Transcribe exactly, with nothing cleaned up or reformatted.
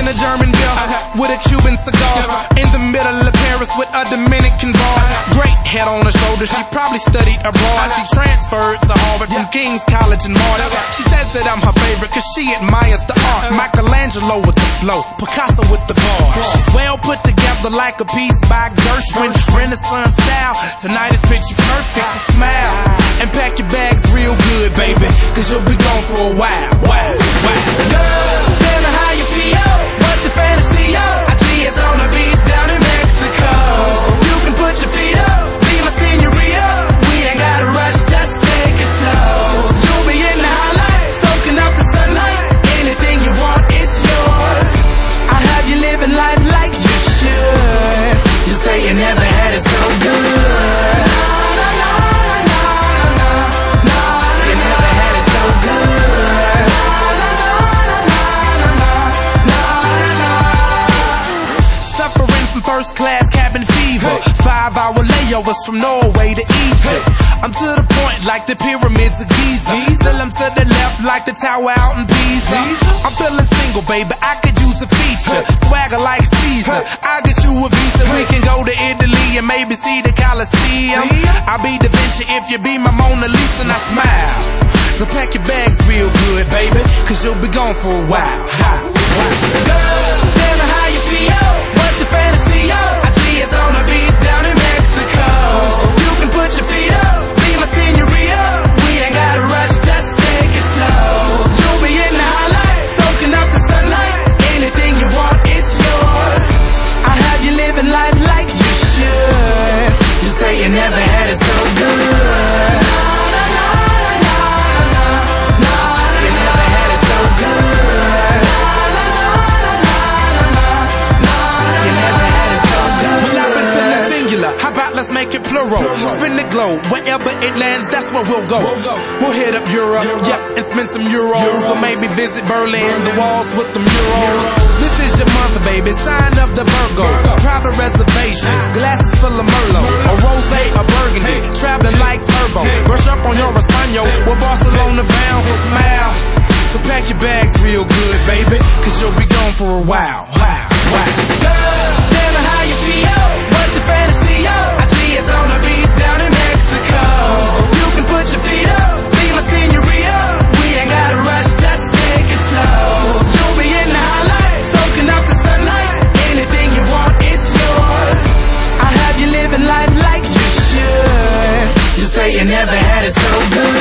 a German beer with a Cuban cigar. In the middle of Paris with a Dominican bar. Great head on her shoulder, she probably studied abroad. She transferred to Harvard from King's College in March. She says that I'm her favorite cause she admires the art. Michelangelo with the flow, Picasso with the bars. She's well put together like a piece by Gershwin. Renaissance style, tonight is picture perfect. So smile and pack your bags real good, baby, cause you'll be gone for a while. Wow, wow. Girl, tell me how you feel. What's your fantasy, yo? I see it's on the beach down in Mexico. You can put your feet up, be my senorita. We ain't gotta rush, just take it slow. You'll be in the highlight, soaking up the sunlight. Anything you want, it's yours. I'll have you living life like you should. Just say you never had it so good. First class cabin fever, five hour layovers from Norway to Egypt. I'm to the point like the pyramids of Giza. Still I'm to the left like the tower out in Pisa. I'm feeling single, baby, I could use a feature. Swagger like Caesar, I'll get you a visa. We can go to Italy and maybe see the Colosseum. I'll be Da Vinci if you be my Mona Lisa and I smile. So pack your bags real good, baby, cause you'll be gone for a while. Girl, tell me how you feel. What's your fantasy, yo? I see it's on the beach down in Mexico. You can put your feet up, be my senorita. We ain't gotta rush, just take it slow. You'll be in the highlight, soaking up the sunlight. Anything you want, it's yours. I'll have you living life like you should. Just say you never had it so good. How about let's make it plural? Spin the globe, wherever it lands, that's where we'll go. We'll hit up Europe, yeah, and spend some euros. Or maybe visit Berlin, the walls with the murals. This is your month, baby, sign of the Virgo. Private reservations, glasses full of Merlot. A rosé, a burgundy, traveling like turbo. Brush up on your Espanol, we're Barcelona bound, so smile. So pack your bags real good, baby, cause you'll be gone for a while. Wow, wow. Girl, tell me how you feel. What's your fantasy, yo? I see it's on the beach down in Mexico. You can put your feet up, be my senorita. We ain't gotta rush, just take it slow. You'll be in the highlight, soaking up the sunlight. Anything you want, it's yours. I'll have you living life like you should. Just say you never had it so good.